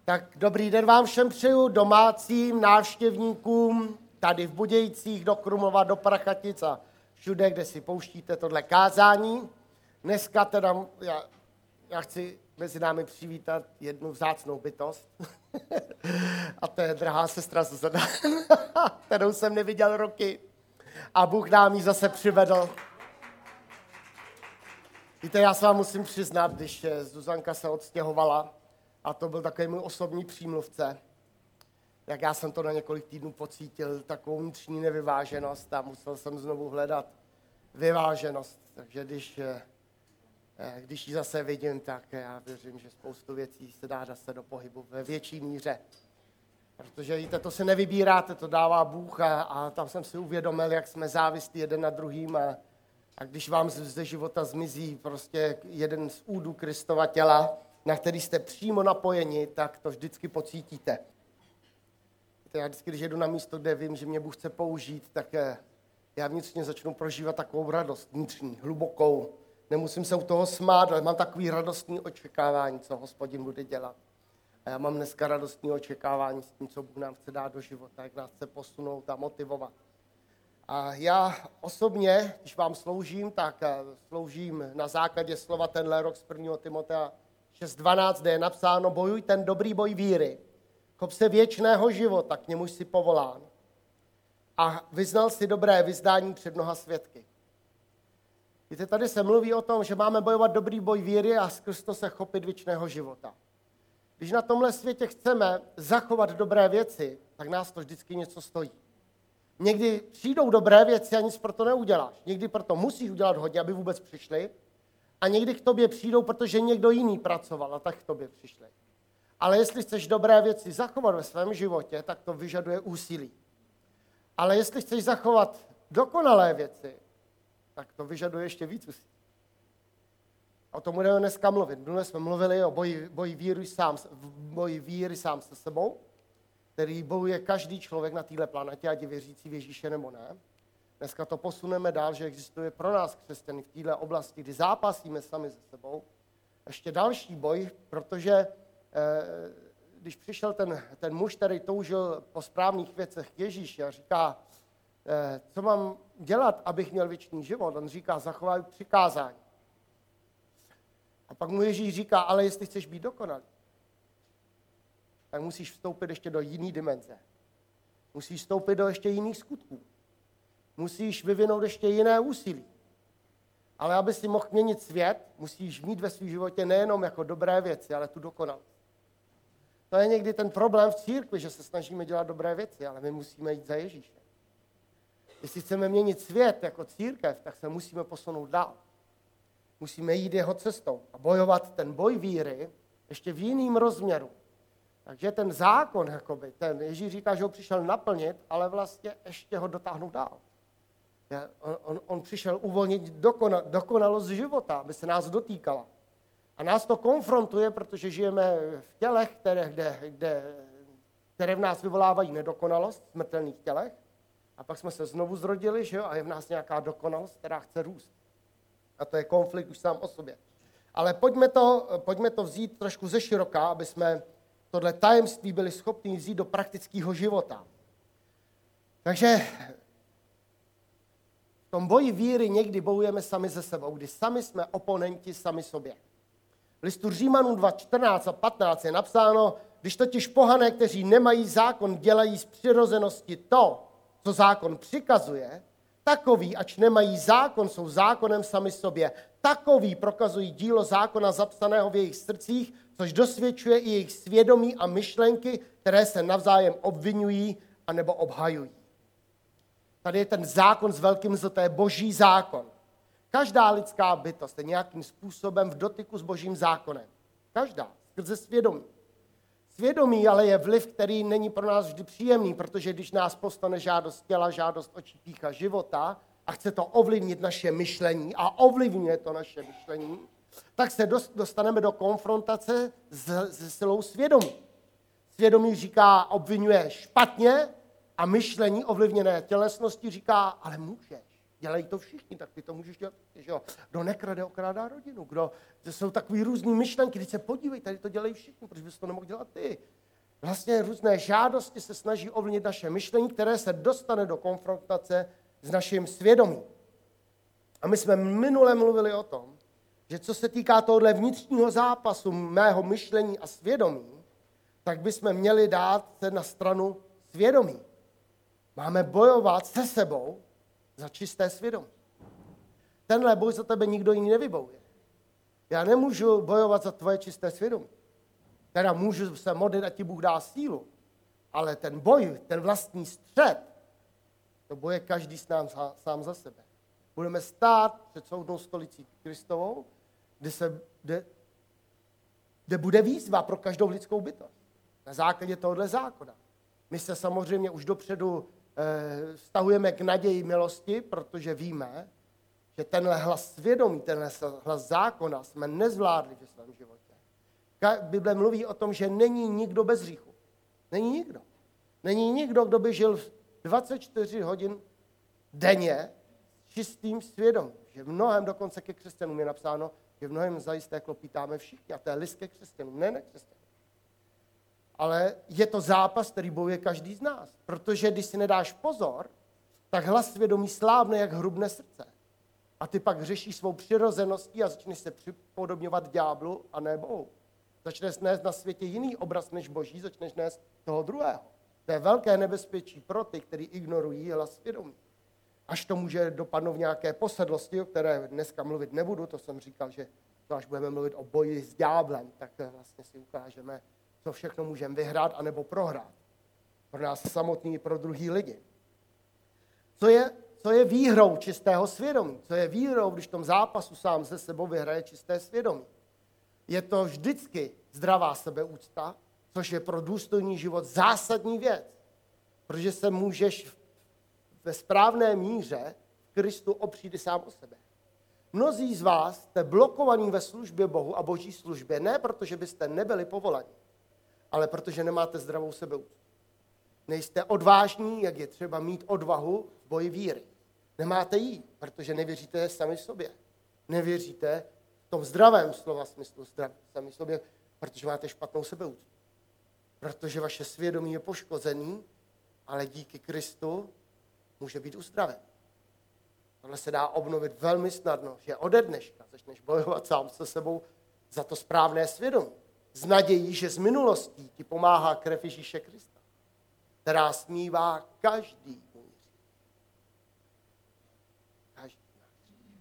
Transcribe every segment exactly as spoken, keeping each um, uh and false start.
Tak dobrý den vám všem přeju, domácím, návštěvníkům, tady v Budějcích, do Krumlova, do Prachatic a všude, kde si pouštíte tohle kázání. Dneska teda já, já chci mezi námi přivítat jednu vzácnou bytost. A to je drahá sestra Zuzana, kterou jsem neviděl roky. A Bůh nám ji zase přivedl. Víte, já se vám musím přiznat, když Zuzanka se odstěhovala, a to byl takový můj osobní přímluvce, jak já jsem to na několik týdnů pocítil, takovou vnitřní nevyváženost a musel jsem znovu hledat vyváženost. Takže když, když ji zase vidím, tak já věřím, že spoustu věcí se dá zase do pohybu ve větší míře. Protože víte, to se nevybíráte, to dává Bůh a, a tam jsem si uvědomil, jak jsme závislí jeden na druhým a, a když vám ze života zmizí prostě jeden z údů Kristova těla, na který jste přímo napojeni, tak to vždycky pocítíte. Víte, já vždycky, když jedu na místo, kde vím, že mě Bůh chce použít, tak já vnitřně začnu prožívat takovou radost vnitřní, hlubokou. Nemusím se u toho smát, ale mám takový radostný očekávání, co Hospodin bude dělat. A já mám dneska radostný očekávání s tím, co Bůh nám chce dát do života, jak nás chce posunout a motivovat. A já osobně, když vám sloužím, tak sloužím na základě slova tenhle rok z prvního Timotea šest dvanáct, kde je napsáno: bojuj ten dobrý boj víry, chop se věčného života, k němuž jsi povolán. A vyznal si dobré vyznání před mnoha svědky. Víte, tady se mluví o tom, že máme bojovat dobrý boj víry a skrz to se chopit věčného života. Když na tomhle světě chceme zachovat dobré věci, tak nás to vždycky něco stojí. Někdy přijdou dobré věci a nic pro to neuděláš. Někdy proto musíš udělat hodně, aby vůbec přišli. A někdy k tobě přijdou, protože někdo jiný pracoval a tak k tobě přišli. Ale jestli chceš dobré věci zachovat ve svém životě, tak to vyžaduje úsilí. Ale jestli chceš zachovat dokonalé věci, tak to vyžaduje ještě víc úsilí. O tom budeme dneska mluvit. Dnes jsme mluvili o boji, boji, víry sám, boji víry sám se sebou, který bojuje každý člověk na této planetě, ať je věřící v Ježíše nebo ne. Dneska to posuneme dál, že existuje pro nás křesťany v této oblasti, kdy zápasíme sami se sebou. Ještě další boj, protože eh, když přišel ten, ten muž, který toužil po správných věcech k Ježíši a říká, eh, co mám dělat, abych měl věčný život, on říká, zachovaj přikázání. A pak mu Ježíš říká, ale jestli chceš být dokonalý, tak musíš vstoupit ještě do jiné dimenze. Musíš vstoupit do ještě jiných skutků. Musíš vyvinout ještě jiné úsilí. Ale aby si mohl měnit svět, musíš mít ve svém životě nejenom jako dobré věci, ale tu dokonalost. To je někdy ten problém v církvi, že se snažíme dělat dobré věci, ale my musíme jít za Ježíšem. Jestli chceme měnit svět jako církev, tak se musíme posunout dál. Musíme jít jeho cestou a bojovat ten boj víry ještě v jiném rozměru. Takže ten zákon, jakoby, ten Ježíš říká, že ho přišel naplnit, ale vlastně ještě ho dotáhnout dál. On, on, on přišel uvolnit dokona, dokonalost života, aby se nás dotýkala. A nás to konfrontuje, protože žijeme v tělech, které, kde, kde, které v nás vyvolávají nedokonalost, v smrtelných tělech. A pak jsme se znovu zrodili, že jo, a je v nás nějaká dokonalost, která chce růst. A to je konflikt už sám o sobě. Ale pojďme to, pojďme to vzít trošku ze široka, aby jsme tohle tajemství byli schopni vzít do praktického života. Takže v tom boji víry někdy bojujeme sami ze sebou, kdy sami jsme oponenti sami sobě. V listu Římanům dva čtrnáct a patnáct je napsáno, když totiž pohané, kteří nemají zákon, dělají z přirozenosti to, co zákon přikazuje, takoví, ač nemají zákon, jsou zákonem sami sobě. Takoví prokazují dílo zákona zapsaného v jejich srdcích, což dosvědčuje i jejich svědomí a myšlenky, které se navzájem obvinují anebo obhajují. Tady je ten zákon s velkým Z, to je boží zákon. Každá lidská bytost je nějakým způsobem v dotyku s božím zákonem. Každá, skrze svědomí. Svědomí ale je vliv, který není pro nás vždy příjemný, protože když nás postane žádost těla, žádost očí, pýcha života a chce to ovlivnit naše myšlení a ovlivňuje to naše myšlení, tak se dostaneme do konfrontace se silou svědomí. Svědomí říká, obvinuje špatně a myšlení ovlivněné tělesností říká, ale můžeš. Dělají to všichni, tak ty to můžeš dělat. Že jo? Kdo nekrade, okrádá rodinu. Kdo, to jsou takový různý myšlenky, když se podívej, tady to dělají všichni, proč bys to nemohl dělat ty? Vlastně různé žádosti se snaží ovlivnit naše myšlení, které se dostane do konfrontace s naším svědomím. A my jsme minule mluvili o tom, že co se týká tohohle vnitřního zápasu mého myšlení a svědomí, tak bychom měli dát se na stranu svědomí. Máme bojovat se sebou za čisté svědomí. Tenhle boj za tebe nikdo jiný nevybojuje. Já nemůžu bojovat za tvoje čisté svědomí. Teda můžu se modlit, a ti Bůh dá sílu. Ale ten boj, ten vlastní střet, to boje každý s nám sám za sebe. Budeme stát před soudnou stolicí Kristovou, kde, se, kde, kde bude výzva pro každou lidskou bytost. Na základě tohohle zákona. My se samozřejmě už dopředu eh, vztahujeme k naději milosti, protože víme, že tenhle hlas svědomí, tenhle hlas zákona jsme nezvládli ve svém životě. Bible mluví o tom, že není nikdo bez hříchu. Není nikdo. Není nikdo, kdo by žil dvacet čtyři hodin denně s čistým svědomím. Že v mnohem, dokonce ke křesťanům je napsáno, že v mnohem zajisté klopítáme všichni. A to je list ke křesťanům, ne nekřesťanům. Ale je to zápas, který bojuje každý z nás. Protože když si nedáš pozor, tak hlas svědomí slábne jak hrubné srdce. A ty pak řešíš svou přirozeností a začneš se připodobňovat ďáblu a ne Bohu. Začneš nést na světě jiný obraz než Boží, začneš nést toho druhého. To je velké nebezpečí pro ty, kteří ignorují hlas svědomí. Až to může dopadnout v nějaké posedlosti, o které dneska mluvit nebudu, to jsem říkal, že to až budeme mluvit o boji s ďáblem, tak vlastně si ukážeme, co všechno můžeme vyhrát anebo prohrát. Pro nás samotný i pro druhý lidi. Co je, co je výhrou čistého svědomí? Co je výhrou, když v tom zápasu sám se sebou vyhraje čisté svědomí? Je to vždycky zdravá sebeúcta, což je pro důstojný život zásadní věc. Protože se můžeš ve správné míře v Kristu opřít i sám o sebe. Mnozí z vás jste blokovaní ve službě Bohu a Boží službě, ne protože byste nebyli povolaní, ale protože nemáte zdravou sebeúctu. Nejste odvážní, jak je třeba mít odvahu v boji víry. Nemáte jí, protože nevěříte sami sobě. Nevěříte v tom zdravém slova smyslu sami sobě, protože máte špatnou sebeúctu. Protože vaše svědomí je poškozený, ale díky Kristu může být uzdraven. Tohle se dá obnovit velmi snadno, že ode dneška začneš bojovat sám se sebou za to správné svědomí. S nadějí, že z minulostí ti pomáhá krev Ježíše Krista, která smívá každý můj hřích. Každý náš hřích.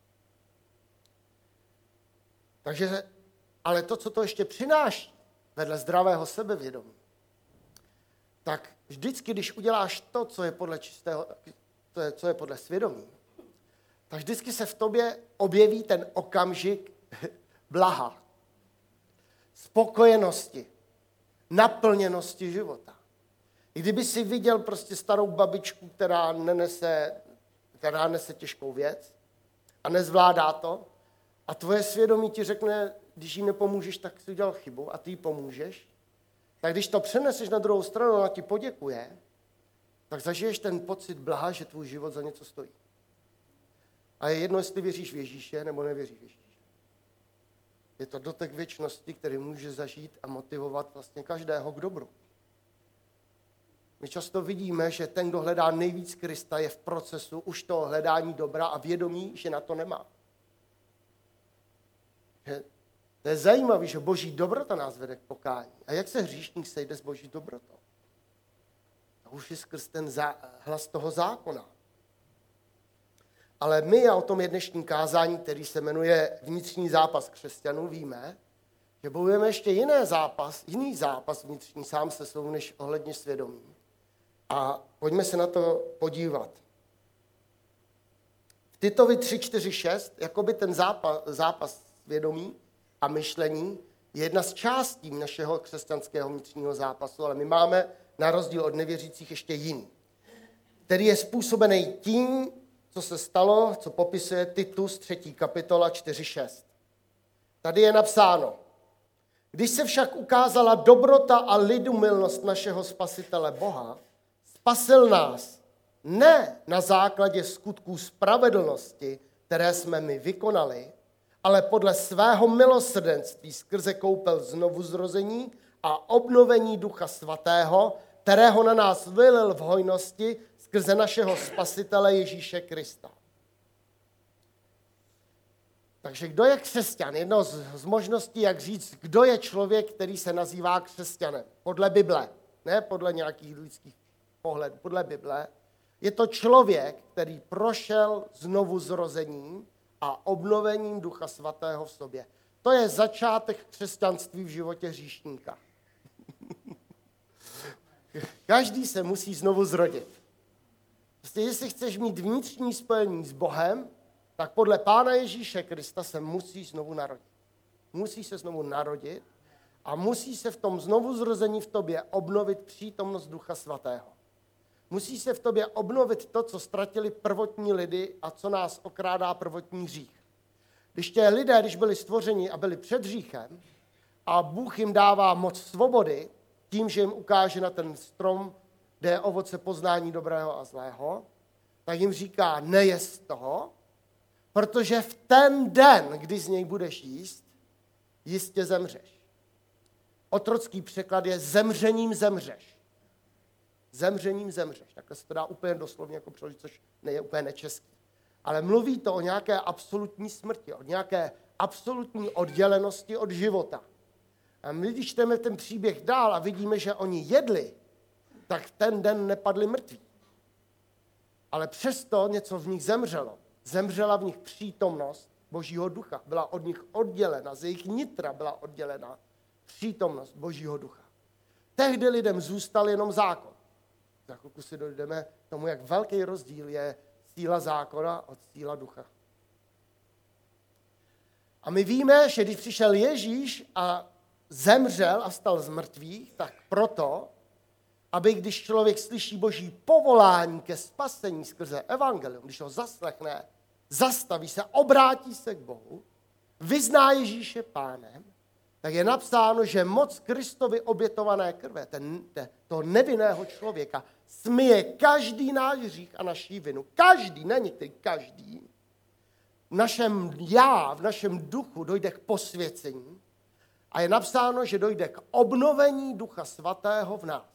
Takže, ale to, co to ještě přináší, vedle zdravého sebevědomí, tak vždycky, když uděláš to, co je podle čistého, to je, co je podle svědomí, tak vždycky se v tobě objeví ten okamžik blaha, spokojenosti, naplněnosti života. I kdyby si viděl prostě starou babičku, která nenese, která nese těžkou věc a nezvládá to, a tvoje svědomí ti řekne, když jí nepomůžeš, tak jsi udělal chybu a ty jí pomůžeš, tak když to přeneseš na druhou stranu a ona ti poděkuje, tak zažiješ ten pocit blaha, že tvůj život za něco stojí. A je jedno, jestli věříš v Ježíše, nebo nevěříš v Ježíše. Je to dotek věčnosti, který může zažít a motivovat vlastně každého k dobru. My často vidíme, že ten, kdo hledá nejvíc Krista, je v procesu už toho hledání dobra a vědomí, že na to nemá. Že to je zajímavé, že Boží dobrota nás vede k pokání. A jak se hříšník sejde s Boží dobrotou? To už je skrz ten zá, hlas toho zákona. Ale my, a o tom je dnešní kázání, který se jmenuje Vnitřní zápas křesťanů, víme, že bojujeme ještě jiný zápas, jiný zápas vnitřní sám se sebou, než ohledně svědomí. A pojďme se na to podívat. V Titovi tři, čtyři, šest, jakoby ten zápas, zápas svědomí a myšlení je jedna z částí našeho křesťanského vnitřního zápasu, ale my máme na rozdíl od nevěřících ještě jiný, který je způsobený tím, co se stalo, co popisuje Titus třetí kapitola čtyři šest. Tady je napsáno, když se však ukázala dobrota a lidumilnost našeho spasitele Boha, spasil nás ne na základě skutků spravedlnosti, které jsme my vykonali, ale podle svého milosrdenství skrze koupel znovuzrození a obnovení Ducha Svatého, kterého na nás vylil v hojnosti skrze našeho Spasitele Ježíše Krista. Takže kdo je křesťan? Jedno z, z možností, jak říct, kdo je člověk, který se nazývá křesťanem. Podle Bible, ne podle nějakých lidských pohledů, podle Bible. Je to člověk, který prošel znovu zrozením a obnovením Ducha Svatého v sobě. To je začátek křesťanství v životě hříšníka. Každý se musí znovu zrodit. Prostě jestli chceš mít vnitřní spojení s Bohem, tak podle Pána Ježíše Krista se musí znovu narodit. Musí se znovu narodit a musí se v tom znovu zrození v tobě obnovit přítomnost Ducha Svatého. Musí se v tobě obnovit to, co ztratili prvotní lidi a co nás okrádá prvotní hřích. Když tě lidé, když byli stvořeni a byli před hříchem a Bůh jim dává moc svobody tím, že jim ukáže na ten strom, kde je ovoce poznání dobrého a zlého, tak jim říká, nejez z toho, protože v ten den, kdy z něj budeš jíst, jistě zemřeš. Otrocký překlad je zemřením zemřeš. Zemřením zemřeš. Takhle se to dá úplně doslovně jako přeložit, což je úplně nečeský. Ale mluví to o nějaké absolutní smrti, o nějaké absolutní oddělenosti od života. A my, když čteme ten příběh dál a vidíme, že oni jedli, tak v ten den nepadli mrtví. Ale přesto něco v nich zemřelo. Zemřela v nich přítomnost Božího ducha. Byla od nich oddělena, z jejich nitra byla oddělena přítomnost Božího ducha. Tehdy lidem zůstal jenom zákon. Za chvilku si dojdeme tomu, jak velký rozdíl je síla zákona od síla ducha. A my víme, že když přišel Ježíš a zemřel a stal z mrtvých, tak proto, aby když člověk slyší Boží povolání ke spasení skrze evangelium, když ho zaslechne, zastaví se, obrátí se k Bohu, vyzná Ježíše pánem, tak je napsáno, že moc Kristovi obětované krve, ten, ten, toho nevinného člověka, smije každý náš hřích a naší vinu. Každý, ne některý, každý. V našem já, v našem duchu dojde k posvěcení a je napsáno, že dojde k obnovení Ducha Svatého v nás.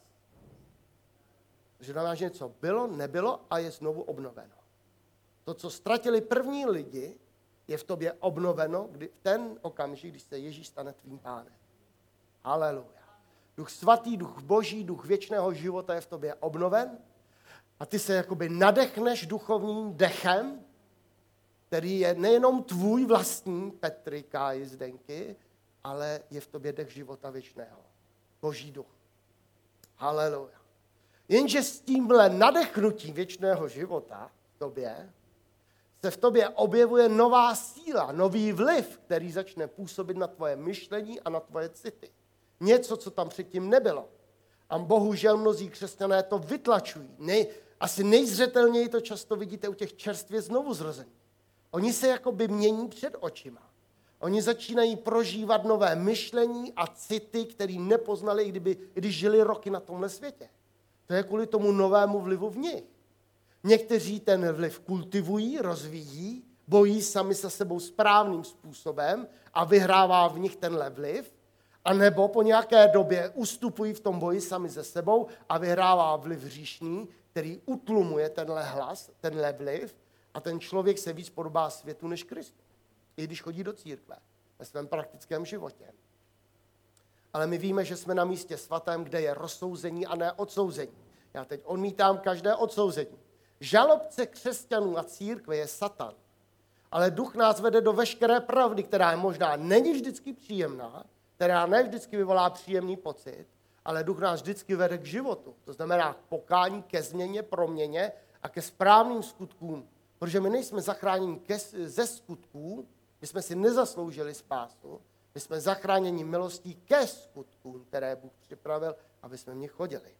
Že znamená, že něco bylo, nebylo a je znovu obnoveno. To, co ztratili první lidi, je v tobě obnoveno kdy, v ten okamžik, když se Ježíš stane tvým pánem. Haleluja. Duch svatý, duch boží, duch věčného života je v tobě obnoven a ty se jakoby nadechneš duchovním dechem, který je nejenom tvůj vlastní, Petry, Káji, Zdenky, ale je v tobě dech života věčného. Boží duch. Haleluja. Jenže s tímhle nadechnutím věčného života v tobě se v tobě objevuje nová síla, nový vliv, který začne působit na tvoje myšlení a na tvoje city. Něco, co tam předtím nebylo. A bohužel mnozí křesťané to vytlačují. Nej, asi nejzřetelněji to často vidíte u těch čerstvě znovuzrozených. Oni se jakoby mění před očima. Oni začínají prožívat nové myšlení a city, které nepoznali, kdyby, když žili roky na tomhle světě. To je kvůli tomu novému vlivu v nich. Někteří ten vliv kultivují, rozvíjí, bojí sami se sebou správným způsobem a vyhrává v nich tenhle vliv, anebo po nějaké době ustupují v tom boji sami se sebou a vyhrává vliv hříšný, který utlumuje tenhle hlas, tenhle vliv a ten člověk se víc podobá světu než Kristu, i když chodí do církve ve svém praktickém životě. Ale my víme, že jsme na místě svatém, kde je rozsouzení a ne odsouzení. Já teď odmítám každé odsouzení. Žalobce křesťanů a církve je Satan. Ale duch nás vede do veškeré pravdy, která je možná není vždycky příjemná, která ne vždycky vyvolá příjemný pocit, ale duch nás vždycky vede k životu. To znamená k pokání, ke změně, proměně a ke správným skutkům. Protože my nejsme zachráněni ke, ze skutků, my jsme si nezasloužili spásu, my jsme zachráněni milostí ke skutkům, které Bůh připravil, aby jsme v nich chodili.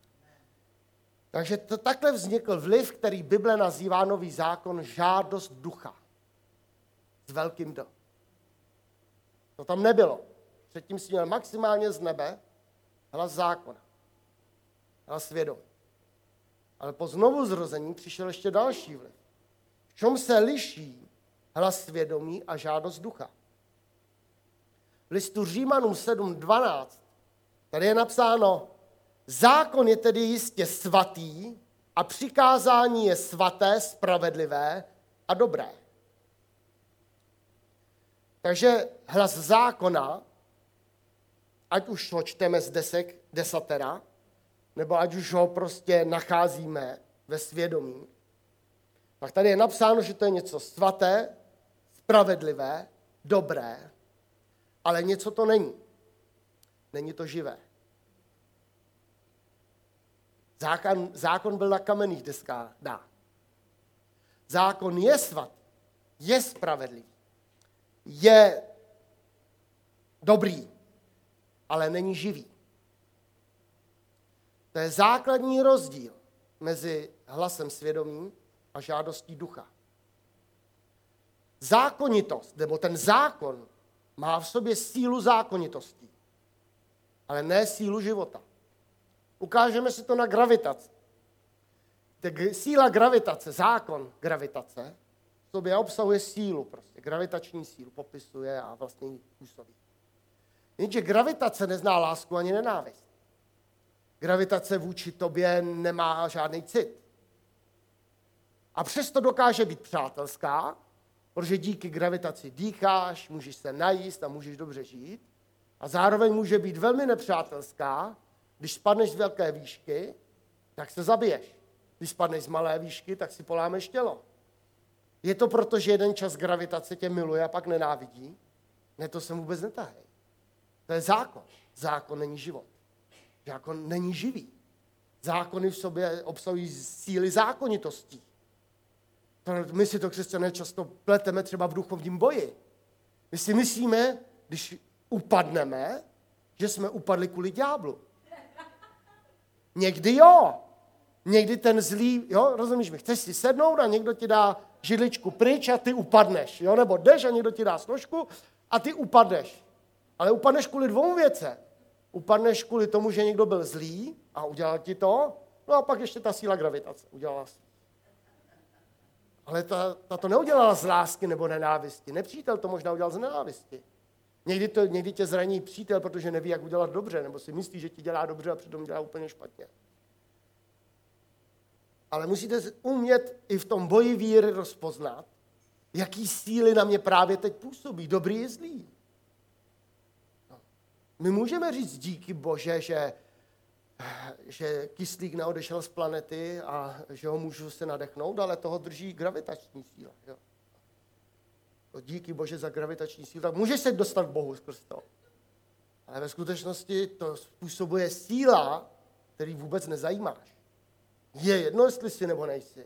Takže to takhle vznikl vliv, který Bible nazývá nový zákon žádost ducha. S velkým D. To tam nebylo. Předtím si měl maximálně z nebe hlas zákona. Hlas svědomí. Ale po znovuzrození přišel ještě další vliv. V čem se liší hlas svědomí a žádost ducha? V listu Římanům sedm dvanáct Tady je napsáno, zákon je tedy jistě svatý a přikázání je svaté, spravedlivé a dobré. Takže hlas zákona, ať už ho čteme z desek, desatera, nebo ať už ho prostě nacházíme ve svědomí, tak tady je napsáno, že to je něco svaté, spravedlivé, dobré, ale něco to není. Není to živé. Zákon, zákon byl na kamenných deskách, dá. Zákon je svatý, je spravedlivý, je dobrý, ale není živý. To je základní rozdíl mezi hlasem svědomí a žádostí ducha. Zákonitost, nebo ten zákon, má v sobě sílu zákonitosti, ale ne sílu života. Ukážeme si to na gravitaci. Tak síla gravitace, zákon gravitace, v sobě obsahuje sílu, prostě gravitační sílu, popisuje a vlastně ji působí. Jenže gravitace nezná lásku ani nenávist. Gravitace vůči tobě nemá žádný cit. A přesto dokáže být přátelská, protože díky gravitaci dýcháš, můžeš se najíst a můžeš dobře žít. A zároveň může být velmi nepřátelská, když spadneš z velké výšky, tak se zabiješ. Když spadneš z malé výšky, tak si polámeš tělo. Je to proto, že jeden čas gravitace tě miluje a pak nenávidí? Ne, to se vůbec netahej. To je zákon. Zákon není život. Zákon není živý. Zákony v sobě obsahují síly zákonitostí. My si to, křesťané, často pleteme třeba v duchovním boji. My si myslíme, když upadneme, že jsme upadli kvůli ďáblu. Někdy jo. Někdy ten zlý, jo, rozumíš mi, chceš si sednout a někdo ti dá židličku pryč a ty upadneš, jo, nebo jdeš a někdo ti dá složku a ty upadneš. Ale upadneš kvůli dvou věcem. Upadneš kvůli tomu, že někdo byl zlý a udělal ti to, no a pak ještě ta síla gravitace udělala si. Ale ta, ta to neudělala z lásky nebo nenávisti. Nepřítel to možná udělal z nenávisti. Někdy, to, někdy tě zraní přítel, protože neví, jak udělat dobře, nebo si myslí, že ti dělá dobře a přitom dělá úplně špatně. Ale musíte umět i v tom boji víry rozpoznat, jaký síly na mě právě teď působí, dobrý i zlý. No. My můžeme říct díky Bože, že, že kyslík neodešel z planety a že ho můžu se nadechnout, ale toho drží gravitační síla. Jo. Díky Bože za gravitační sílu, tak můžeš se dostat k Bohu skrz to. Ale ve skutečnosti to způsobuje síla, který vůbec nezajímáš. Je jedno, jestli jsi nebo nejsi.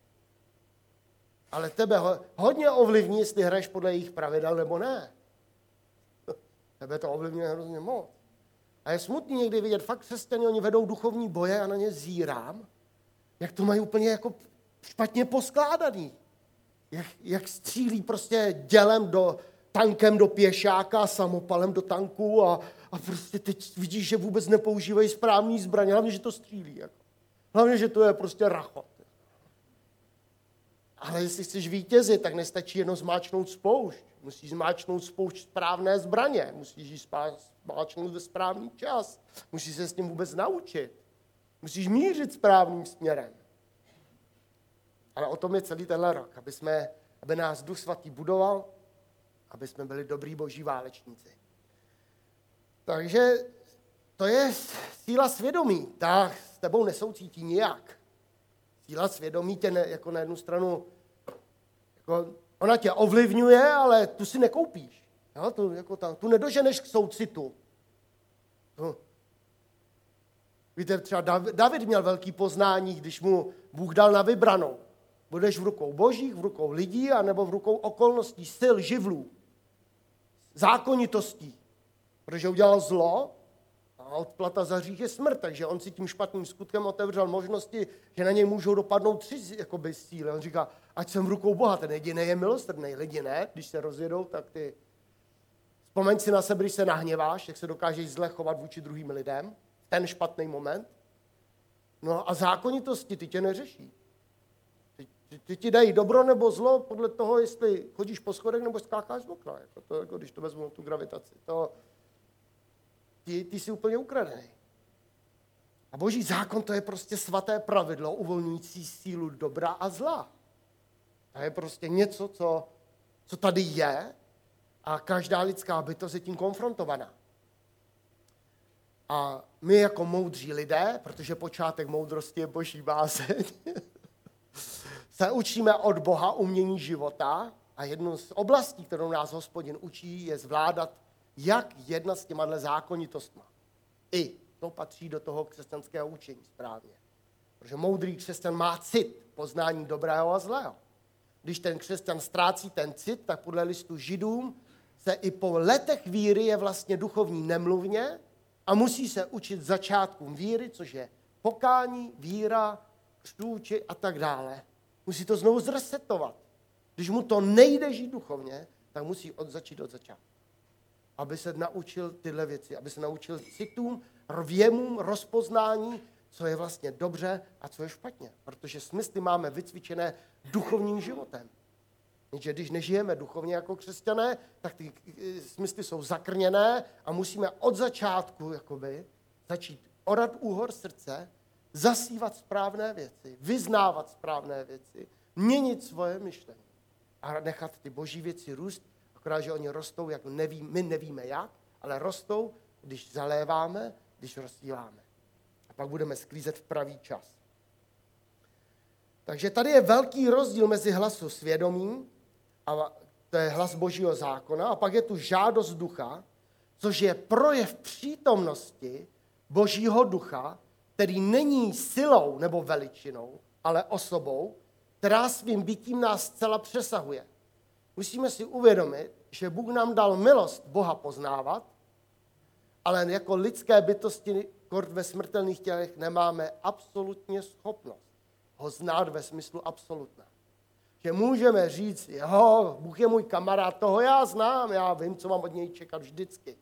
Ale tebe hodně ovlivní, jestli hraješ podle jejich pravidel nebo ne. Tebe to ovlivňuje hrozně moc. A je smutný někdy vidět, fakt křesťané, oni vedou duchovní boje a na ně zírám, jak to mají úplně jako špatně poskládaný. Jak, jak střílí prostě dělem do, tankem do pěšáka, samopalem do tanku a, a prostě teď vidíš, že vůbec nepoužívají správný zbraně, hlavně, že to střílí. Jako. Hlavně, že to je prostě rachot. Ale jestli chceš vítězit, tak nestačí jenom zmáčknout spoušť. Musíš zmáčknout spoušť správné zbraně. Musíš ji zmáčknout ve správný čas. Musíš se s tím vůbec naučit. Musíš mířit správným směrem. Ale o tom je celý tenhle rok, aby, jsme, aby nás Duch Svatý budoval, aby jsme byli dobrý boží válečníci. Takže to je síla svědomí. Ta s tebou nesoucítí nijak. Síla svědomí tě ne, jako na jednu stranu, jako, ona tě ovlivňuje, ale tu si nekoupíš. Jo? Tu, jako tam, tu nedoženeš k soucitu. Tu. Víte, třeba David měl velký poznání, když mu Bůh dal na vybranou. Budeš v rukou božích, v rukou lidí, anebo v rukou okolností, sil, živlů, zákonitostí. Protože udělal zlo a odplata za hřích je smrt, takže on si tím špatným skutkem otevřel možnosti, že na něj můžou dopadnout tři jakoby, síly. On říká, ať jsem v rukou Boha, ten jediný je milosrdný, lidi ne, když se rozjedou, tak ty... Vzpomeň si na sebe, když se nahněváš, jak se dokážeš zle chovat vůči druhým lidem, ten špatný moment. No a zákonitosti ty tě neřeší. Ty, ty ti dají dobro nebo zlo podle toho, jestli chodíš po schodech nebo skákáš z okna. Jako to, jako když to vezmu tu gravitaci. To, ty, ty jsi úplně ukradený. A boží zákon to je prostě svaté pravidlo uvolňující sílu dobra a zla. To je prostě něco, co, co tady je a každá lidská bytost je tím konfrontovaná. A my jako moudří lidé, protože počátek moudrosti je boží bázeň, se učíme od Boha umění života a jednou z oblastí, kterou nás Hospodin učí, je zvládat, jak jednat s těma zákonitostma. I to patří do toho křesťanského učení správně. Protože moudrý křesťan má cit poznání dobrého a zlého. Když ten křesťan ztrácí ten cit, tak podle listu Židům se i po letech víry je vlastně duchovní nemluvně a musí se učit začátkům víry, což je pokání, víra, křtůči a tak dále. Musí to znovu zresetovat. Když mu to nejde žít duchovně, tak musí od začít od začátku. Aby se naučil tyhle věci, aby se naučil citům, věmům, rozpoznání, co je vlastně dobře a co je špatně. Protože smysly máme vycvičené duchovním životem. Jenže když nežijeme duchovně jako křesťané, tak ty smysly jsou zakrněné a musíme od začátku jakoby, začít orat úhor srdce, zasívat správné věci, vyznávat správné věci, měnit svoje myšlení a nechat ty boží věci růst, akorát, že oni rostou, jak neví, my nevíme jak, ale rostou, když zaléváme, když rozsíláme. A pak budeme sklízet v pravý čas. Takže tady je velký rozdíl mezi hlasu svědomí, a to je hlas božího zákona, a pak je tu žádost ducha, což je projev přítomnosti božího ducha, který není silou nebo veličinou, ale osobou, která svým bytím nás zcela přesahuje. Musíme si uvědomit, že Bůh nám dal milost Boha poznávat, ale jako lidské bytosti kort ve smrtelných tělech nemáme absolutně schopnost ho znát ve smyslu absolutna. Že můžeme říct, jo, Bůh je můj kamarád, toho já znám, já vím, co mám od něj čekat vždycky.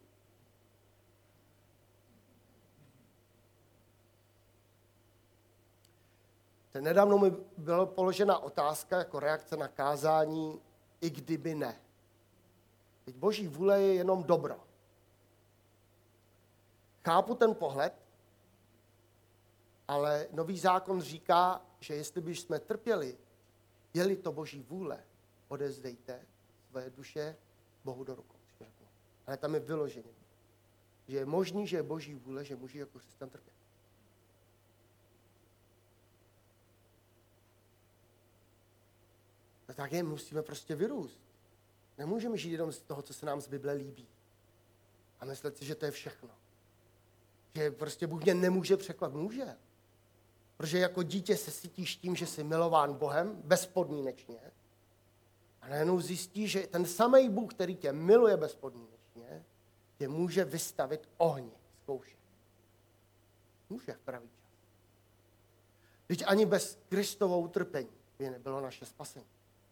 Nedávno mi byla položena otázka jako reakce na kázání, i kdyby ne. Teď boží vůle je jenom dobro. Chápu ten pohled, ale nový zákon říká, že jestli bychom jsme trpěli, je-li to boží vůle, odezdejte své duše Bohu do rukou. Ale tam je vyloženě, že je možný, že je boží vůle, že může jako křesťan trpět. No tak je, musíme prostě vyrůst. Nemůžeme žít jenom z toho, co se nám z Bible líbí. A myslet si, že to je všechno. Že prostě Bůh mě nemůže překvapit. Může. Protože jako dítě se cítíš tím, že jsi milován Bohem bezpodmínečně. A najednou zjistíš, že ten samý Bůh, který tě miluje bezpodmínečně, tě může vystavit ohni, zkoušet. Může v pravý čas. Vždyť ani bez Kristovou utrpení by nebylo naše spasení.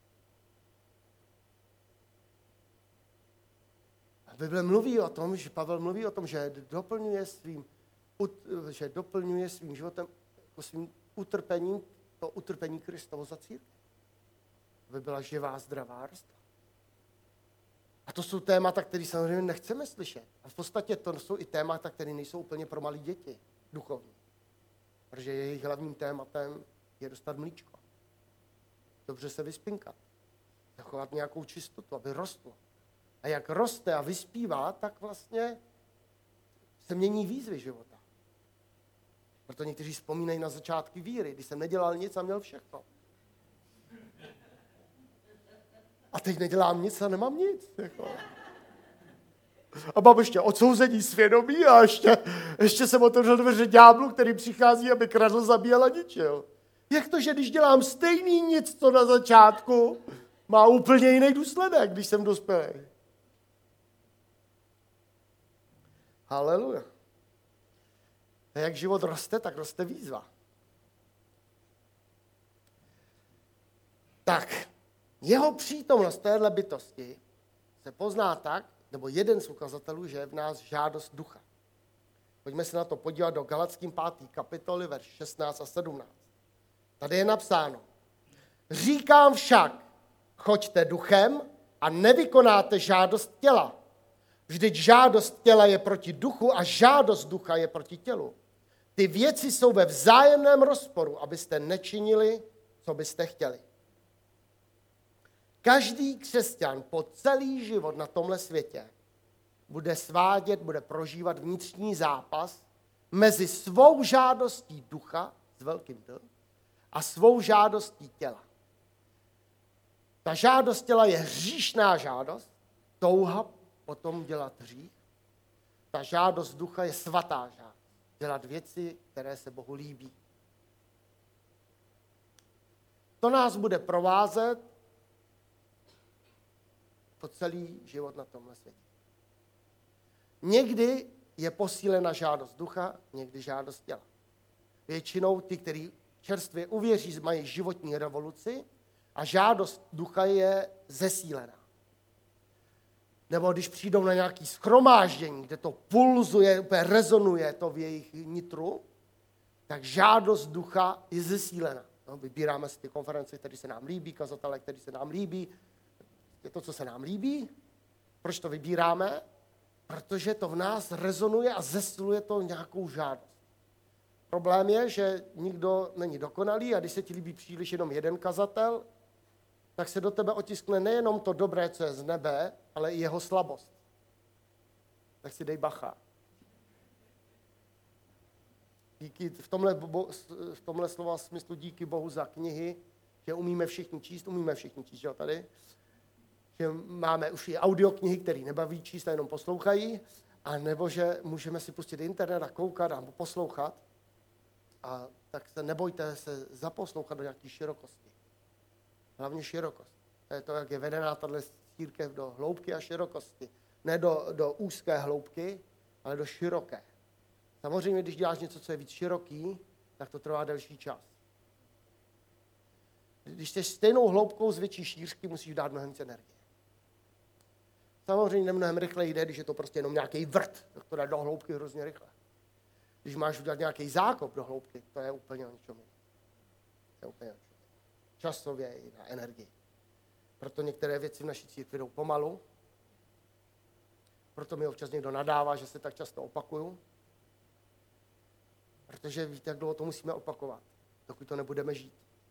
Bible mluví o tom, že Pavel mluví o tom, že doplňuje svým, že doplňuje svým životem, jako svým utrpením, to utrpení Kristovo za církev. Aby byla živá, zdravá rostla. A to jsou témata, které samozřejmě nechceme slyšet. A v podstatě to jsou i témata, které nejsou úplně pro malé děti, duchovní. Protože jejich hlavním tématem je dostat mlíčko. Dobře se vyspinkat. Zachovat nějakou čistotu, aby rostlo. A jak roste a vyspívá, tak vlastně se mění výzvy života. Proto někteří vzpomínají na začátky víry, když jsem nedělal nic a měl všechno. A teď nedělám nic a nemám nic. Jako. A mám ještě odsouzení svědomí a ještě, ještě jsem otevřel dveře ďáblu, který přichází, aby kradl, zabíjel a ničil. Jak to, že když dělám stejný nic, co na začátku, má úplně jiný důsledek, když jsem dospělý. Haleluja. A jak život roste, tak roste výzva. Tak, jeho přítomnost téhle bytosti se pozná tak, nebo jeden z ukazatelů, že je v nás žádost ducha. Pojďme se na to podívat do Galackým páté kapitoly, verš šestnáct a sedmnáct. Tady je napsáno. Říkám však, choďte duchem a nevykonáte žádost těla, Vždyť žádost těla je proti duchu a žádost ducha je proti tělu. Ty věci jsou ve vzájemném rozporu, abyste nečinili, co byste chtěli. Každý křesťan po celý život na tomhle světě bude svádět, bude prožívat vnitřní zápas mezi svou žádostí ducha, s velkým D, a svou žádostí těla. Ta žádost těla je hříšná žádost, touha potom dělat hřích. Ta žádost ducha je svatá žádost, dělat věci, které se Bohu líbí. To nás bude provázet po celý život na tomhle světě. Někdy je posílena žádost ducha, někdy žádost těla. Většinou ty, kteří čerstvě uvěří, mají životní revoluci a žádost ducha je zesílená. Nebo když přijdou na nějaké shromáždění, kde to pulzuje, úplně rezonuje to v jejich nitru, tak žádost ducha je zesílena. No, vybíráme si ty konference, které se nám líbí, kazatele, které se nám líbí. Je to, co se nám líbí. Proč to vybíráme? Protože to v nás rezonuje a zesiluje to nějakou žádost. Problém je, že nikdo není dokonalý a když se ti líbí příliš jenom jeden kazatel, tak se do tebe otiskne nejenom to dobré, co je z nebe, ale i jeho slabost. Tak si dej bacha. Díky, v tomhle, v tomhle slova smyslu díky Bohu za knihy, že umíme všichni číst, umíme všichni číst, že jo, tady? Že máme už i audioknihy, které nebaví číst a jenom poslouchají, a nebo že můžeme si pustit internet a koukat a poslouchat. A tak se nebojte se zaposlouchat do nějaké širokosti. Hlavně širokost. To je to, jak je vedená tato církev do hloubky a širokosti. Ne do, do úzké hloubky, ale do široké. Samozřejmě, když děláš něco, co je víc široký, tak to trvá delší čas. Když jsi stejnou hloubkou z větší šířky, musíš dát mnohem víc energie. Samozřejmě mnohem rychleji jde, když je to prostě jenom nějaký vrt, tak to dá do hloubky hrozně rychle. Když máš udělat nějaký zákop do hloubky, to je úplně o ničem. To je úplně o ničem. Časově i na energii. Proto některé věci v naší církvi jdou pomalu. Proto mi občas někdo nadává, že se tak často opakuju. Protože víte, jak dlouho to musíme opakovat, dokud to nebudeme žít.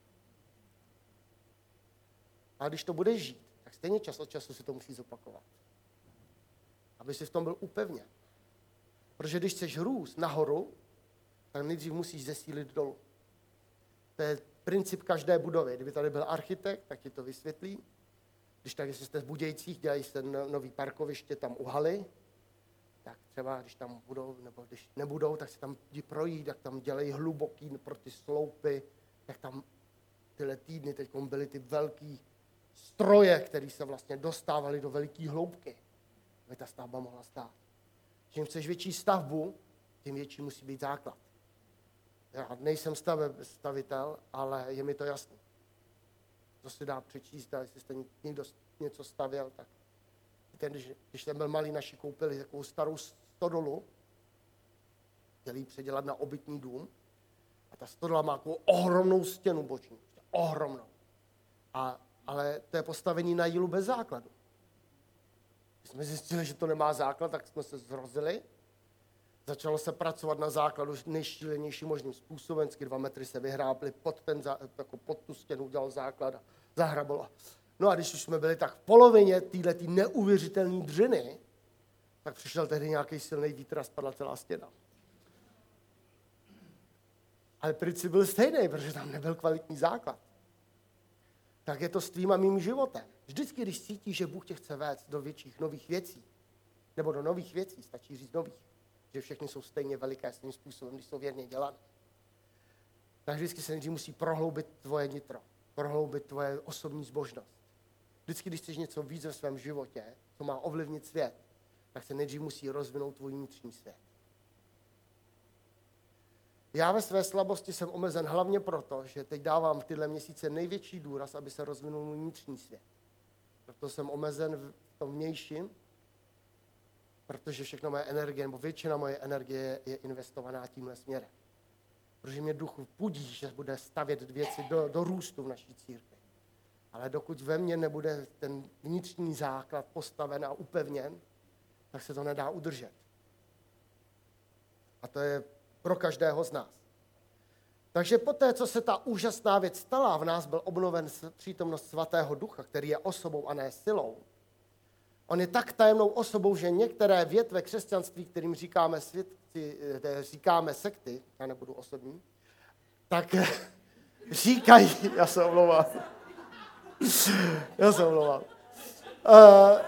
A když to budeš žít, tak stejně čas od času si to musí zopakovat. Aby si v tom byl upevněn. Protože když chceš růst nahoru, tak nejdřív musíš zesílit dolů. To je princip každé budovy. Kdyby tady byl architekt, tak ti to vysvětlí. Když tak, jestli jste v Budějcích, dělají se nový parkoviště tam u haly, tak třeba, když tam budou, nebo když nebudou, tak se tam jdi projít, jak tam dělají hluboký pro ty sloupy, jak tam tyhle týdny teď byly ty velký stroje, které se vlastně dostávaly do veliké hloubky, aby ta stavba mohla stát. Čím chceš větší stavbu, tím větší musí být základ. Já nejsem stavitel, ale je mi to jasné. To se dá přečíst, a jestli jste někdo něco stavěl, tak ten, když, když jsem byl malý, naši koupili takovou starou stodolu, chtěli ji předělat na obytný dům, a ta stodola má takovou ohromnou stěnu boční, ohromnou. A, ale to je postavení na jílu bez základu. Když jsme zjistili, že to nemá základ, tak jsme se zrozili. Začalo se pracovat na základu nejšílenějším možným způsobem. Vždycky dva metry se vyhrábli pod, ten, jako pod tu stěnu, udělal základ a zahrabalo. No a když už jsme byli tak v polovině této neuvěřitelné dřiny, tak přišel tehdy nějaký silný vítr a spadla celá stěna. Ale princip byl stejný, protože tam nebyl kvalitní základ. Tak je to s tvým a mým životem. Vždycky, když cítíš, že Bůh tě chce vést do větších nových věcí, nebo do nových věcí, stačí říct nových, že všechny jsou stejně veliké, stejným způsobem, když jsou věrně dělané, tak vždycky se nejdřív musí prohloubit tvoje nitro, prohloubit tvoje osobní zbožnost. Vždycky, když chceš něco víc ve svém životě, co má ovlivnit svět, tak se nejdřív musí rozvinout tvůj vnitřní svět. Já ve své slabosti jsem omezen hlavně proto, že teď dávám v tyhle měsíce největší důraz, aby se rozvinul můj vnitřní svět. Proto jsem omezen v tom vnějším, protože všechno moje energie, nebo většina moje energie je investovaná tímhle směrem. Protože mě duch budí, že bude stavět věci do, do růstu v naší církvi. Ale dokud ve mně nebude ten vnitřní základ postaven a upevněn, tak se to nedá udržet. A to je pro každého z nás. Takže poté, co se ta úžasná věc stala, v nás byl obnoven přítomnost Svatého Ducha, který je osobou a ne silou. On je tak tajemnou osobou, že některé větve křesťanství, kterým říkáme, světci, říkáme sekty, já nebudu osobní, tak říkají, já se omlouvám, já se omlouvám, uh,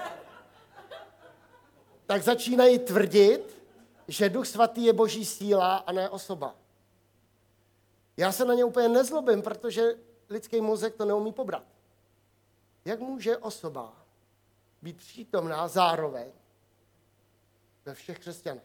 tak začínají tvrdit, že Duch Svatý je boží síla a ne osoba. Já se na ně úplně nezlobím, protože lidský mozek to neumí pobrat. Jak může osoba být přítomná zároveň ve všech křesťanech?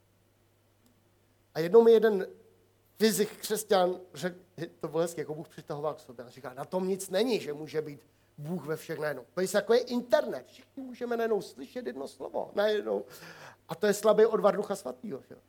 A jednou mi jeden fyzik křesťan řekl, to bylo hezky, jako Bůh přitahoval k sobě. A říká, na tom nic není, že může být Bůh ve všech najednou. To je jako je internet. Všichni můžeme najednou slyšet jedno slovo. Najednou. A to je slabý odvar Ducha Svatýho. Že?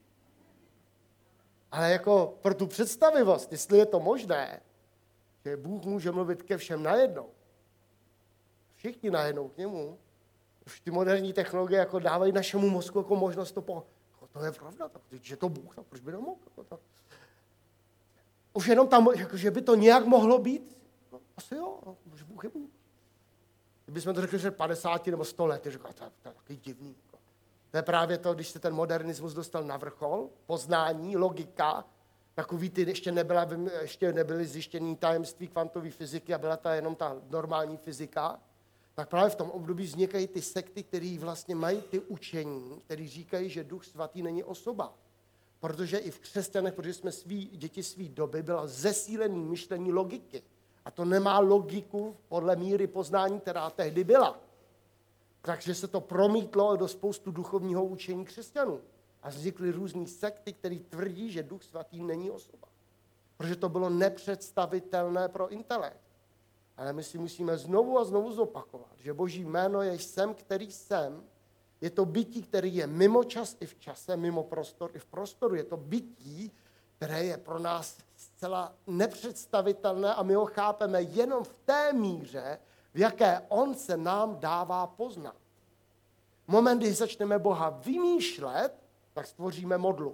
Ale jako pro tu představivost, jestli je to možné, že Bůh může mluvit ke všem najednou, všichni najednou k němu, už ty moderní technologie jako dávají našemu mozku jako možnost to po... Jako to je pravda, tak, že to Bůh, tak proč by nemohl? Jako to... Už jenom tam, jako, že by to nějak mohlo být, no, asi jo, že Bůh je Bůh. Kdybychom to řekli, že padesát nebo sto let, říká, to, to je takový divný. Jako. To je právě to, když se ten modernismus dostal na vrchol, poznání, logika, takový ty ještě, nebyla, ještě nebyly zjištěný tajemství kvantové fyziky a byla ta jenom ta normální fyzika, tak právě v tom období vznikají ty sekty, které vlastně mají ty učení, které říkají, že Duch Svatý není osoba. Protože i v křesťanech, protože jsme svý, děti své doby, bylo zesílené myšlení logiky. A to nemá logiku podle míry poznání, která tehdy byla. Takže se to promítlo do spoustu duchovního učení křesťanů. A vznikly různý sekty, které tvrdí, že Duch Svatý není osoba. Protože to bylo nepředstavitelné pro intelekt. Ale my si musíme znovu a znovu zopakovat, že Boží jméno je jsem, který jsem. Je to bytí, který je mimo čas i v čase, mimo prostor i v prostoru. Je to bytí, které je pro nás zcela nepředstavitelné a my ho chápeme jenom v té míře, v jaké on se nám dává poznat. Moment, kdy začneme Boha vymýšlet, tak stvoříme modlu.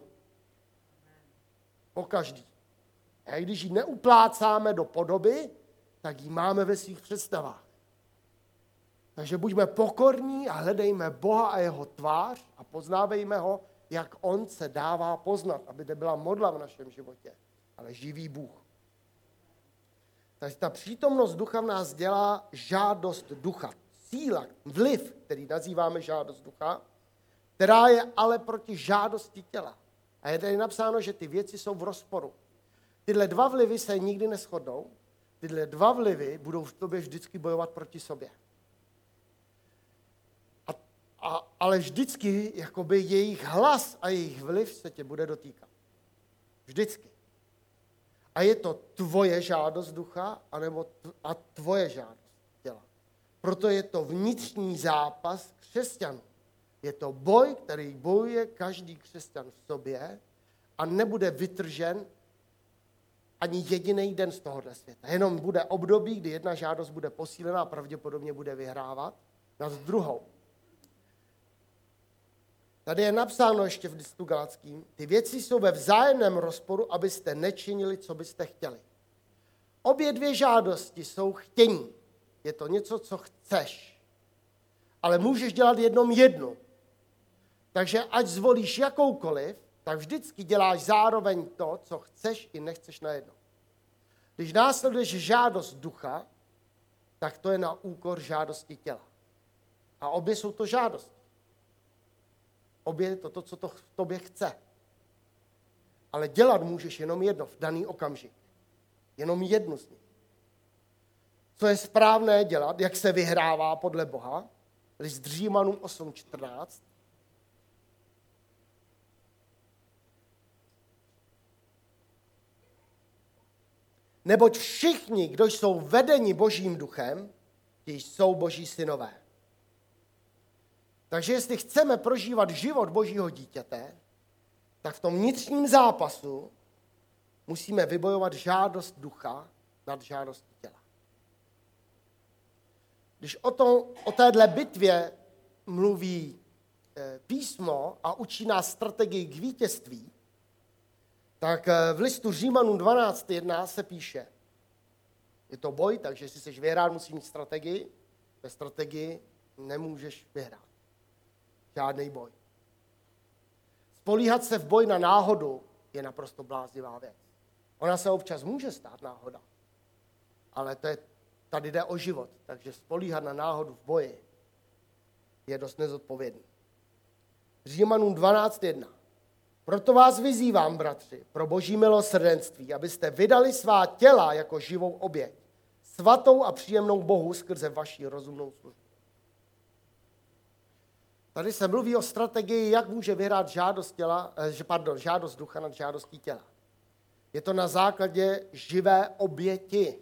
Po každý. A když ji neuplácáme do podoby, tak ji máme ve svých představách. Takže buďme pokorní a hledejme Boha a jeho tvář a poznávejme ho, jak on se dává poznat, aby nebyla modla v našem životě, ale živý Bůh. Takže ta přítomnost ducha v nás dělá žádost ducha. Síla, vliv, který nazýváme žádost ducha, která je ale proti žádosti těla. A je tady napsáno, že ty věci jsou v rozporu. Tyhle dva vlivy se nikdy neshodnou, tyhle dva vlivy budou v tobě vždycky bojovat proti sobě. A, a, ale vždycky jakoby jejich hlas a jejich vliv se tě bude dotýkat. Vždycky. A je to tvoje žádost ducha anebo t- a tvoje žádost těla. Proto je to vnitřní zápas křesťanů. Je to boj, který bojuje každý křesťan v sobě a nebude vytržen ani jediný den z tohohle světa. Jenom bude období, kdy jedna žádost bude posílená a pravděpodobně bude vyhrávat nad druhou. Tady je napsáno ještě v listu Galackým, ty věci jsou ve vzájemném rozporu, abyste nečinili, co byste chtěli. Obě dvě žádosti jsou chtění. Je to něco, co chceš. Ale můžeš dělat jenom jednu. Takže ať zvolíš jakoukoliv, tak vždycky děláš zároveň to, co chceš i nechceš najednou. Když následuješ žádost ducha, tak to je na úkor žádosti těla. A obě jsou to žádosti. Obě je to to, co to v tobě chce. Ale dělat můžeš jenom jedno v daný okamžik. Jenom jednu z nich. Co je správné dělat, jak se vyhrává podle Boha, list Římanům osm čtrnáct. Neboť všichni, kdo jsou vedeni Božím duchem, ti jsou Boží synové. Takže jestli chceme prožívat život Božího dítěte, tak v tom vnitřním zápasu musíme vybojovat žádost ducha nad žádostí těla. Když o, to, o téhle bitvě mluví písmo a učí nás strategii k vítězství, tak v listu Římanům dvanáct jedna se píše, je to boj, takže jestli chceš vyhrát, musíš mít strategii. Bez strategii nemůžeš vyhrát. Žádný boj. Spolíhat se v boji na náhodu je naprosto bláznivá věc. Ona se občas může stát náhoda, ale to je, tady jde o život, takže spolíhat na náhodu v boji je dost nezodpovědný. Římanům dvanáct jedna. Proto vás vyzývám, bratři, pro boží milosrdenství, abyste vydali svá těla jako živou oběť, svatou a příjemnou Bohu skrze vaši rozumnou službu. Tady se mluví o strategii, jak může vyhrát žádost, těla, pardon, žádost ducha nad žádostí těla. Je to na základě živé oběti.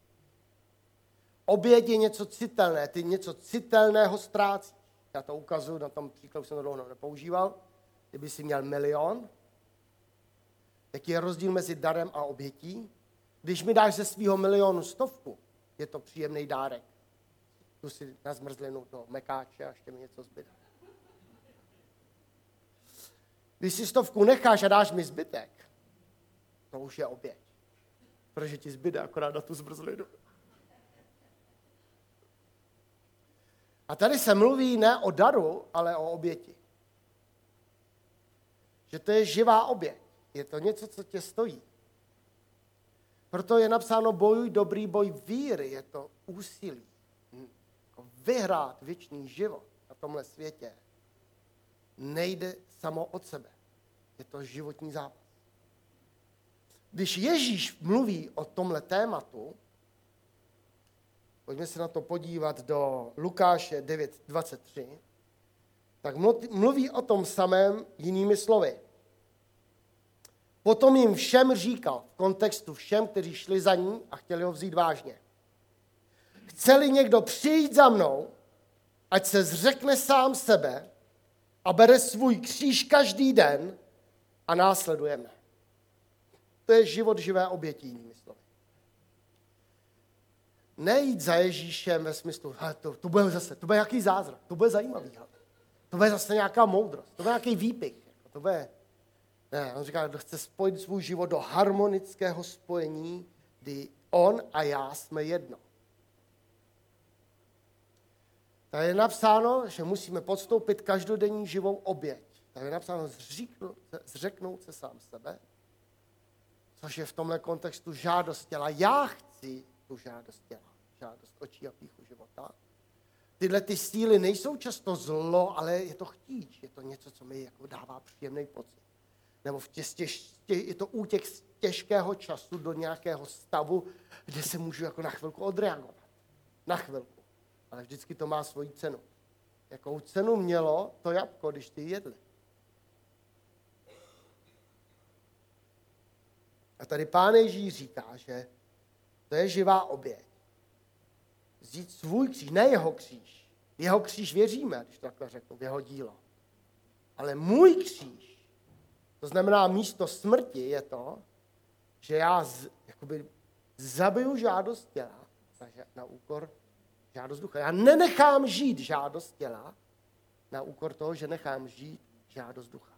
Oběť je něco citelné, ty něco citelného ztrácí. Já to ukazuju, na tom příkladu jsem to dlouho nepoužíval. Kdyby si měl milion, jaký je rozdíl mezi darem a obětí? Když mi dáš ze svého milionu stovku, je to příjemný dárek. Tu si na zmrzlinu do mekáče a ještě mi něco zbyde. Když si stovku necháš a dáš mi zbytek, to už je oběť. Protože ti zbyde akorát na tu zmrzlinu. A tady se mluví ne o daru, ale o oběti. Že to je živá oběť. Je to něco, co tě stojí. Proto je napsáno bojuj dobrý boj víry. Je to úsilí. Vyhrát věčný život na tomhle světě nejde samo od sebe. Je to životní zápas. Když Ježíš mluví o tomhle tématu, pojďme se na to podívat do Lukáše devět dvacet tři, tak mluví o tom samém jinými slovy. Potom jim všem říkal, v kontextu všem, kteří šli za ním a chtěli ho vzít vážně. Chce-li někdo přijít za mnou, ať se zřekne sám sebe a bere svůj kříž každý den a následuje mne. To je život živé obětí, jinými slovy. Nejít za Ježíšem ve smyslu, to, to bude zase, to bude nějaký zázrak, to bude zajímavý, to bude zase nějaká moudrost, to bude nějaký výpik, to bude... Ne, on říká, kdo chce spojit svůj život do harmonického spojení, kdy on a já jsme jedno. Tady je napsáno, že musíme podstoupit každodenní živou oběť. Tady je napsáno zřeknout, zřeknout se sám sebe, což je v tomhle kontextu žádost těla. Já chci tu žádost těla, žádost očí a pýchu života. Tyhle ty síly nejsou často zlo, ale je to chtíč, je to něco, co mi jako dává příjemný pocit. Nebo v těž, těž, je to útěk z těžkého času do nějakého stavu, kde se můžu jako na chvilku odreagovat. Na chvilku. Ale vždycky to má svoji cenu. Jakou cenu mělo to jabko, když ty jedli? A tady Pán Ježíš říká, že to je živá oběť. Vzít svůj kříž, ne jeho kříž. Jeho kříž věříme, když to takhle řeknu, v jeho dílo. Ale můj kříž, to znamená místo smrti je to, že já z, jakoby zabiju žádost těla na úkor žádost ducha. Já nenechám žít žádost těla na úkor toho, že nechám žít žádost ducha.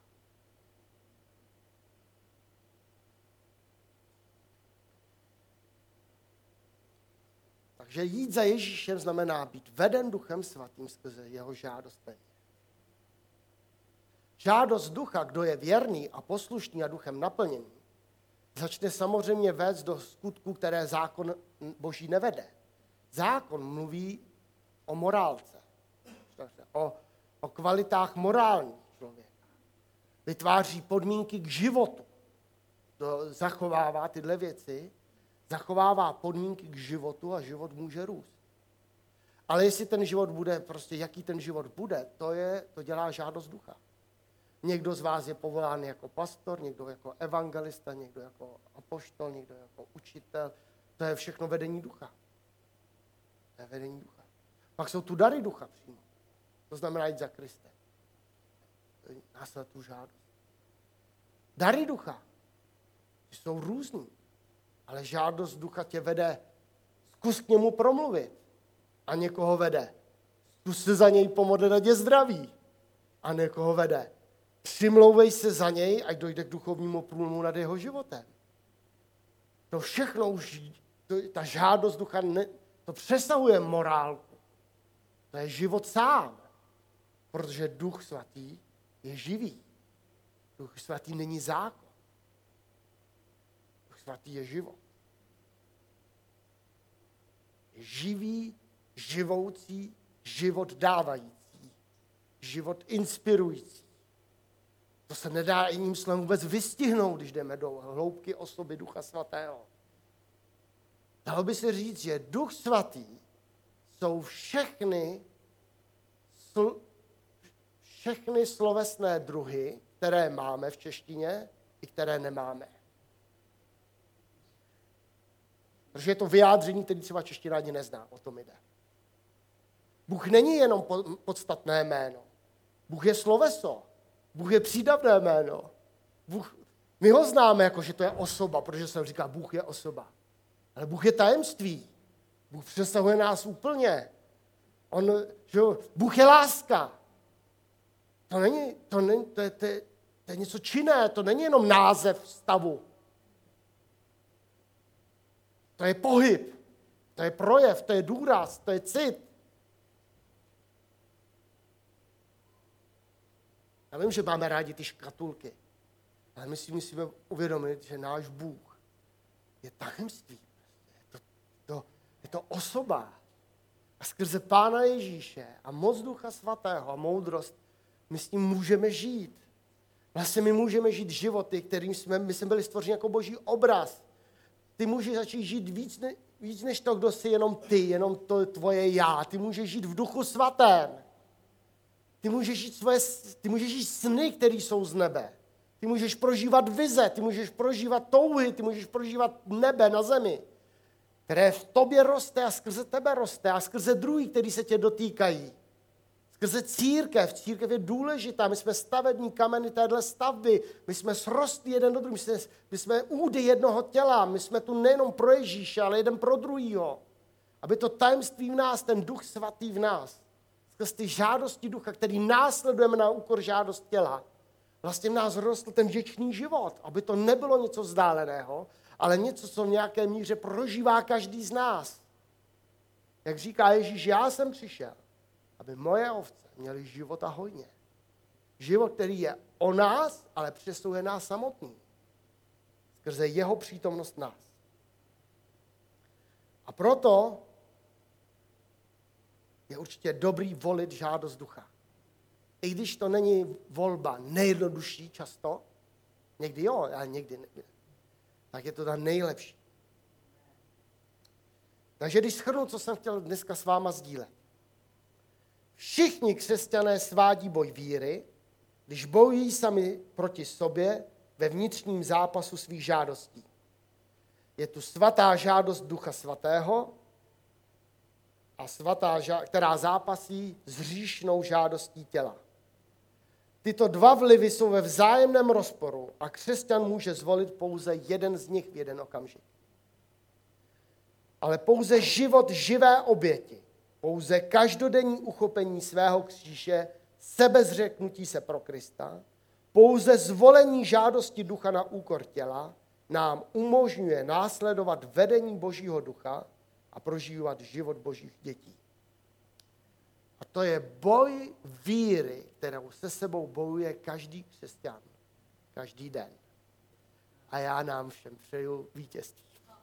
Takže jít za Ježíšem znamená být veden Duchem Svatým skrze jeho žádost. Žádost ducha, kdo je věrný a poslušný a duchem naplněný, začne samozřejmě vést do skutků, které zákon Boží nevede. Zákon mluví o morálce, o, o kvalitách morálních člověka. Vytváří podmínky k životu. To zachovává tyhle věci, zachovává podmínky k životu a život může růst. Ale jestli ten život bude, prostě jaký ten život bude, to, je, to dělá žádost ducha. Někdo z vás je povolán jako pastor, někdo jako evangelista, někdo jako apoštol, někdo jako učitel. To je všechno vedení ducha. To je vedení ducha. Pak jsou tu dary ducha přímo. To znamená jít za Kristem. Následovat tu žádost. Dary ducha jsou různý, ale žádost ducha tě vede. Zkus k němu promluvit a někoho vede. Zkus se za něj pomodlit, ať je zdravý. a někoho vede. Přimlouvej se za něj, ať dojde k duchovnímu průlomu nad jeho životem. To všechno už, to, ta žádost ducha, ne, to přesahuje morálku. To je život sám. Protože Duch Svatý je živý. Duch Svatý není zákon. Duch Svatý je život. Je živý, živoucí, život dávající, život inspirující. To se nedá jiným slovem vůbec vystihnout, když jdeme do hloubky osoby Ducha Svatého. Dalo by se říct, že Duch Svatý jsou všechny, sl, všechny slovesné druhy, které máme v češtině i které nemáme. Protože je to vyjádření, které třeba čeština ani nezná, o tom jde. Bůh není jenom podstatné jméno. Bůh je sloveso. Bůh je přídavné jméno. Bůh, my ho známe jako, že to je osoba, protože se říká, Bůh je osoba. Ale Bůh je tajemství. Bůh přesahuje nás úplně. On, že Bůh je láska. To není, to, není to, je, to, je, to je něco činné, to není jenom název stavu. To je pohyb, to je projev, to je důraz, to je cit. Já vím, že máme rádi ty škatulky, ale my si musíme uvědomit, že náš Bůh je tajemství. Je to, to, je to osoba. A skrze Pána Ježíše a moc Ducha Svatého a moudrost my s ním můžeme žít. Vlastně my můžeme žít životy, kterým jsme, my jsme byli stvořeni jako boží obraz. Ty můžeš začít žít víc, ne, víc než to, kdo jsi jenom ty, jenom to tvoje já. Ty můžeš žít v Duchu Svatém. Ty můžeš žít, svoje, ty můžeš žít sny, které jsou z nebe. Ty můžeš prožívat vize, ty můžeš prožívat touhy, ty můžeš prožívat nebe na zemi, které v tobě roste a skrze tebe roste a skrze druhý, který se tě dotýkají. Skrze církev. Církev je důležitá. My jsme stavební kameny téhle stavby. My jsme srostli jeden do druhého. My jsme, my jsme údy jednoho těla. My jsme tu nejenom pro Ježíše, ale jeden pro druhýho. Aby to tajemství v nás, ten Duch Svatý v nás, skrz ty žádosti ducha, který následujeme na úkor žádost těla, vlastně v nás rostl ten věčný život. Aby to nebylo něco vzdáleného, ale něco, co v nějaké míře prožívá každý z nás. Jak říká Ježíš, já jsem přišel, aby moje ovce měly život a hojně. Život, který je o nás, ale přesahuje nás samotný. Skrze jeho přítomnost v nás. A proto je určitě dobrý volit žádost ducha. I když to není volba nejjednodušší často, někdy jo, ale někdy ne, tak je to ta nejlepší. Takže když shrnu, co jsem chtěl dneska s váma sdílet. Všichni křesťané svádí boj víry, když bojují sami proti sobě ve vnitřním zápasu svých žádostí. Je tu svatá žádost Ducha Svatého, a svatá, která zápasí s hříšnou žádostí těla. Tyto dva vlivy jsou ve vzájemném rozporu a křesťan může zvolit pouze jeden z nich v jeden okamžik. Ale pouze život živé oběti, pouze každodenní uchopení svého kříže, sebezřeknutí se pro Krista, pouze zvolení žádosti ducha na úkor těla nám umožňuje následovat vedení Božího ducha a prožívat život Božích dětí. A to je boj víry, kterou se sebou bojuje každý křesťan, každý den. A já nám všem přeju vítězství.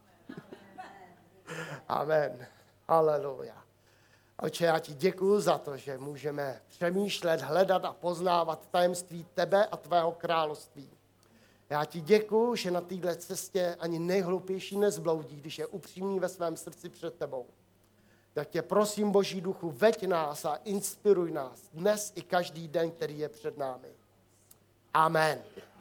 Amen. Haleluja. Otče, já ti děkuju za to, že můžeme přemýšlet, hledat a poznávat tajemství tebe a tvého království. Já ti děkuju, že na této cestě ani nejhloupější nezbloudí, když je upřímný ve svém srdci před tebou. Tak tě prosím, Boží duchu, veď nás a inspiruj nás dnes i každý den, který je před námi. Amen.